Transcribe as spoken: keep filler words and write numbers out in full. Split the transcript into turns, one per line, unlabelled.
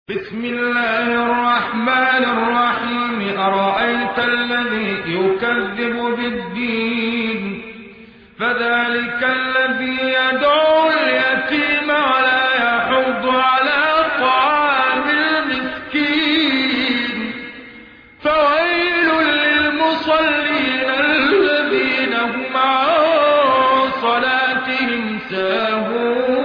بسم الله الرحمن الرحيم أرأيت الذي يكذب بالدين فذلك الذي يدعو اليتيم ولا يحض على طعام المسكين فويل للمصلين الذين هم عن صلاتهم ساهون